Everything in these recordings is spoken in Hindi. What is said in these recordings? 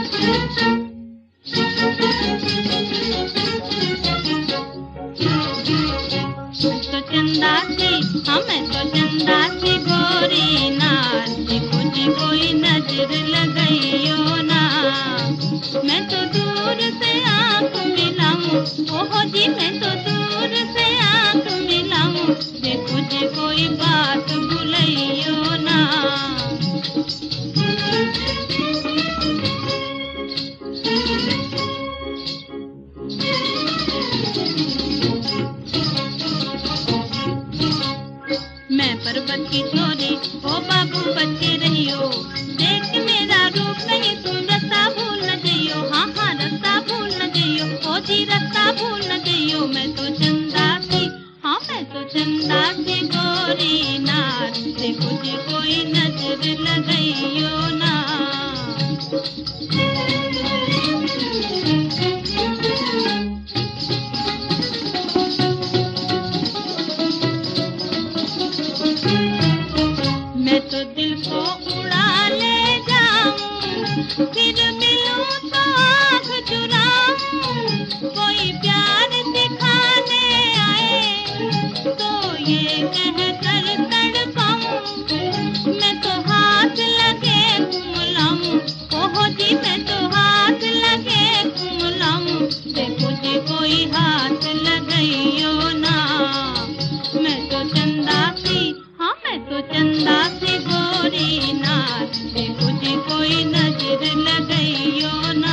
तो चंदा सी, हमें तो चंदा सी गोरी नार, देखो जी कोई नजर लगाइयो ना। मैं तो दूर से आंख मिलाऊं, ओहो जी मैं तो दूर से आंख मिलाऊं, देखो जी कोई बात भुलाइयो ना। मैं पर्वत की छोरी, ओ बाबू बच के रहियो, देख के मेरा रूप कहीं तुम रास्ता भूल न जइयो। हाँ हाँ रास्ता भूल न जइयो, ओ जी रास्ता भूल न जइयो। मैं तो चंदा सी, हाँ मैं तो चंदा सी गोरी नार, देखो जी कोई नजर लगाइयो ना। मैं तो दिल को उड़ा ले जाऊं, फिर मिलूं तो आँख चुराऊं। कोई प्यार दिखाने आए तो ये कहकर तड़पाऊं, मैं तो हाथ लगे कुमलाऊं, ओहो जी मैं तो हाथ लगे कुमलाऊं, देखो जी कोई हाथ लगाइयो ना। मैं तो चंदा सी, हाँ मैं तो चंदा सी गोरी नार, देखो जी कोई नजर लगाइयो ना।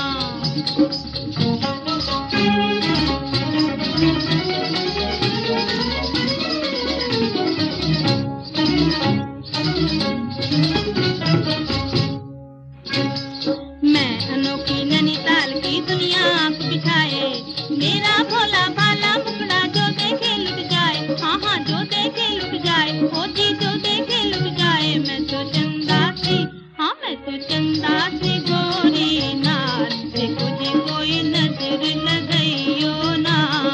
मैं अनोखी नैनीताल की दुनिया आँख बिठाए, मेरा भोला भाला मुखड़ा जो देखे लुट जाए। हाँ हाँ जो देखे लुट जाए, ओ जी जो देखे लुट जाए। मैं तो चंदा सी, हाँ मैं तो चंदा सी गोरी नार, देखो जी कोई नजर लगाइयो ना।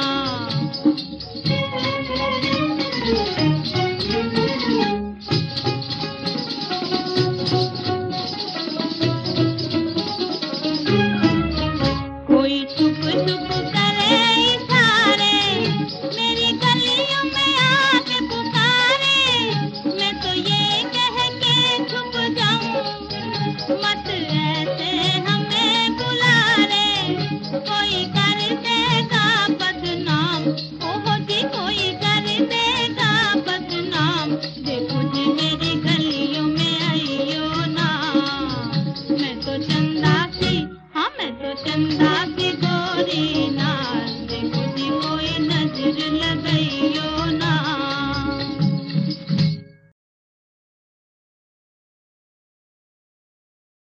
कोई छुप छुप करे इशारे, मेरी गलियों में आके पुकारे, मैं तो ये कह के छुप जाऊं, मत ऐसे हमें बुला रे। कोई कर देगा बदनाम, ओहो जी कोई कर देगा बदनाम, देखो जी मेरी गलियों में आइयो ना। मैं तो चंदा सी, हाँ मैं तो चंदा सी गोरी नार, देखो जी कोई नजर लगाइयो।